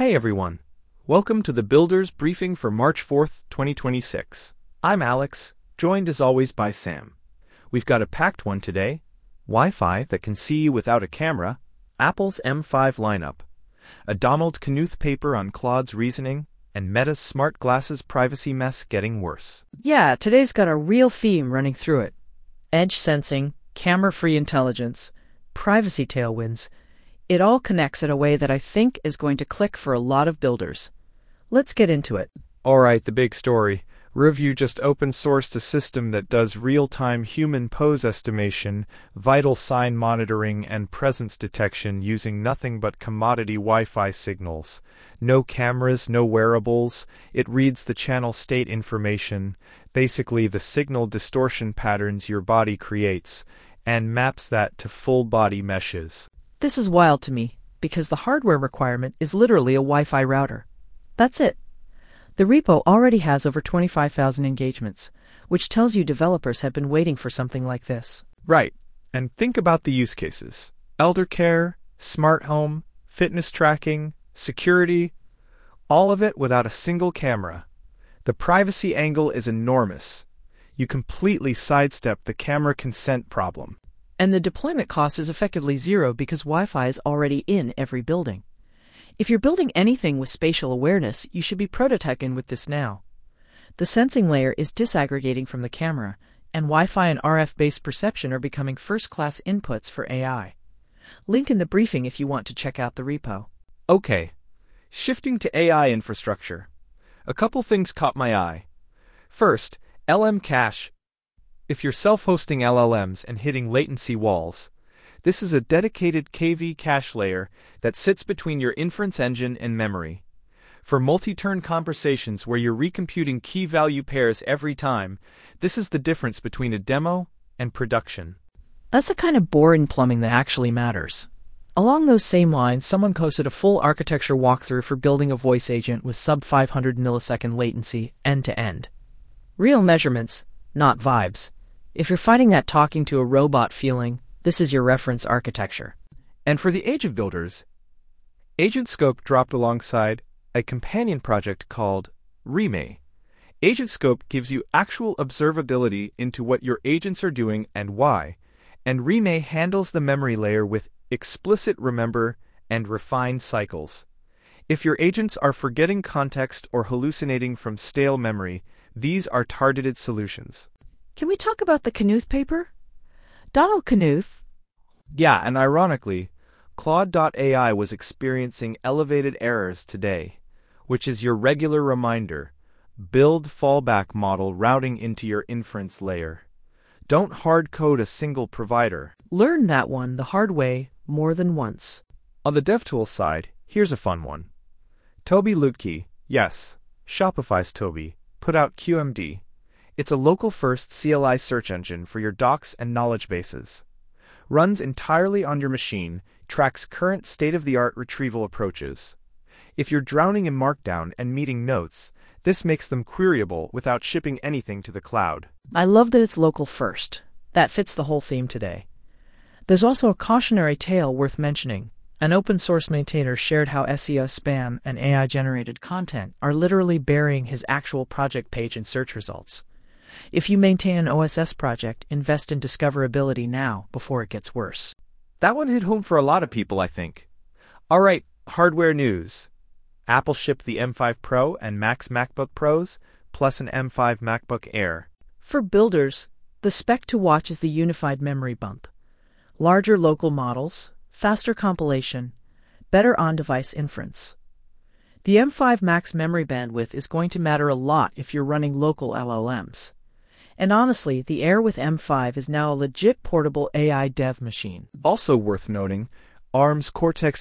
Hey everyone. Welcome to the Builders Briefing for March 4th, 2026. I'm Alex, joined as always by Sam. We've got a packed one today: Wi-Fi that can see you without a camera, Apple's M5 lineup, a Donald Knuth paper on Claude's reasoning, and Meta's smart glasses privacy mess getting worse. Yeah, today's got a real theme running through it. Edge sensing, camera-free intelligence, privacy tailwinds. It all connects in a way that I think is going to click for a lot of builders. Let's get into it. Alright, the big story. Review just open-sourced a system that does real-time human pose estimation, vital sign monitoring, and presence detection using nothing but commodity Wi-Fi signals. No cameras, no wearables. It reads the channel state information, basically the signal distortion patterns your body creates, and maps that to full-body meshes. This is wild to me, because the hardware requirement is literally a Wi-Fi router. That's it. The repo already has over 25,000 engagements, which tells you developers have been waiting for something like this. Right. And think about the use cases: elder care, smart home, fitness tracking, security, all of it without a single camera. The privacy angle is enormous. You completely sidestep the camera consent problem. And the deployment cost is effectively zero because Wi-Fi is already in every building. If you're building anything with spatial awareness, you should be prototyping with this now. The sensing layer is disaggregating from the camera, and Wi-Fi and RF-based perception are becoming first-class inputs for AI. Link in the briefing if you want to check out the repo. Okay, shifting to AI infrastructure. A couple things caught my eye. First, LM Cache. If you're self-hosting LLMs and hitting latency walls, this is a dedicated KV cache layer that sits between your inference engine and memory. For multi-turn conversations where you're recomputing key value pairs every time, this is the difference between a demo and production. That's the kind of boring plumbing that actually matters. Along those same lines, someone posted a full architecture walkthrough for building a voice agent with sub-500 millisecond latency end-to-end. Real measurements, not vibes. If you're finding that talking to a robot feeling, this is your reference architecture. And for the age of builders, AgentScope dropped alongside a companion project called Remay. AgentScope gives you actual observability into what your agents are doing and why, and Remay handles the memory layer with explicit remember and refined cycles. If your agents are forgetting context or hallucinating from stale memory, these are targeted solutions. Can we talk about the Knuth paper? Donald Knuth? Yeah, and ironically, Claude.ai was experiencing elevated errors today, which is your regular reminder: build fallback model routing into your inference layer. Don't hard code a single provider. Learn that one the hard way more than once. On the DevTools side, here's a fun one. Toby Lutke, yes, Shopify's Toby, put out QMD. It's a local-first CLI search engine for your docs and knowledge bases. Runs entirely on your machine, tracks current state-of-the-art retrieval approaches. If you're drowning in Markdown and meeting notes, this makes them queryable without shipping anything to the cloud. I love that it's local first. That fits the whole theme today. There's also a cautionary tale worth mentioning. An open-source maintainer shared how SEO spam and AI-generated content are literally burying his actual project page in search results. If you maintain an OSS project, invest in discoverability now before it gets worse. That one hit home for a lot of people, I think. Alright, hardware news. Apple shipped the M5 Pro and Max MacBook Pros, plus an M5 MacBook Air. For builders, the spec to watch is the unified memory bump. Larger local models, faster compilation, better on-device inference. The M5 Max memory bandwidth is going to matter a lot if you're running local LLMs. And honestly, the Air with M5 is now a legit portable AI dev machine. Also worth noting, ARM's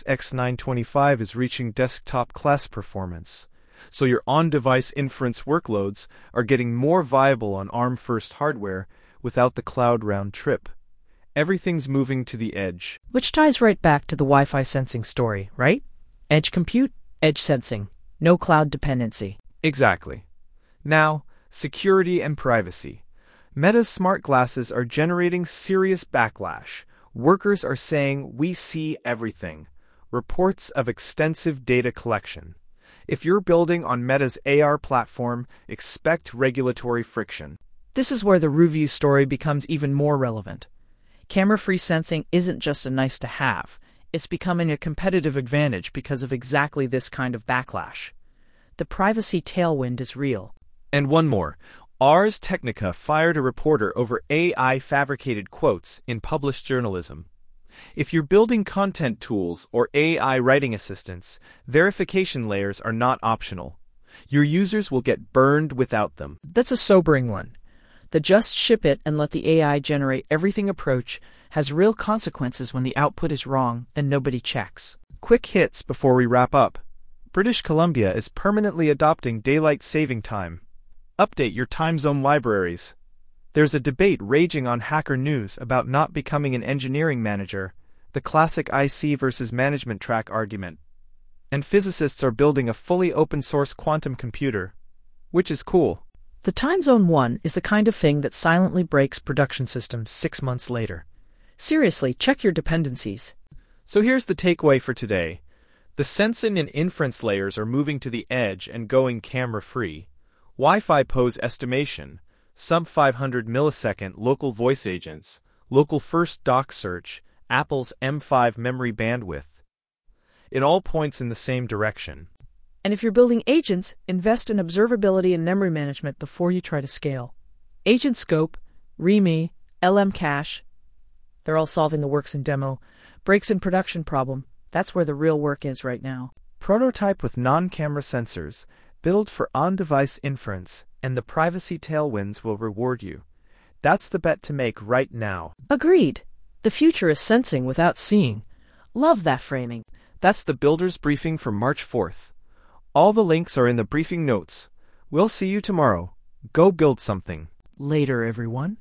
Cortex-X925 is reaching desktop-class performance, so your on-device inference workloads are getting more viable on ARM-first hardware without the cloud round trip. Everything's moving to the edge. Which ties right back to the Wi-Fi sensing story, right? Edge compute, edge sensing, no cloud dependency. Exactly. Now, security and privacy. Meta's smart glasses are generating serious backlash. Workers are saying, "We see everything." Reports of extensive data collection. If you're building on Meta's AR platform, expect regulatory friction. This is where the review story becomes even more relevant. Camera-free sensing isn't just a nice-to-have. It's becoming a competitive advantage because of exactly this kind of backlash. The privacy tailwind is real. And one more. Ars Technica fired a reporter over AI-fabricated quotes in published journalism. If you're building content tools or AI writing assistants, verification layers are not optional. Your users will get burned without them. That's a sobering one. The just ship it and let the AI generate everything approach has real consequences when the output is wrong and nobody checks. Quick hits before we wrap up. British Columbia is permanently adopting daylight saving time. Update your time zone libraries. There's a debate raging on Hacker News about not becoming an engineering manager, the classic IC versus management track argument. And physicists are building a fully open-source quantum computer, which is cool. The Time Zone 1 is the kind of thing that silently breaks production systems 6 months later. Seriously, check your dependencies. So here's the takeaway for today. The sensing and inference layers are moving to the edge and going camera-free. Wi-Fi pose estimation, sub-500 millisecond local voice agents, local first doc search, Apple's M5 memory bandwidth. It all points in the same direction. And if you're building agents, invest in observability and memory management before you try to scale. Agent Scope, REME, LM Cache, they're all solving the works in demo. Breaks in production problem, that's where the real work is right now. Prototype with non-camera sensors, build for on-device inference, and the privacy tailwinds will reward you. That's the bet to make right now. Agreed. The future is sensing without seeing. Love that framing. That's the Builder's Briefing for March 4th. All the links are in the briefing notes. We'll see you tomorrow. Go build something. Later, everyone.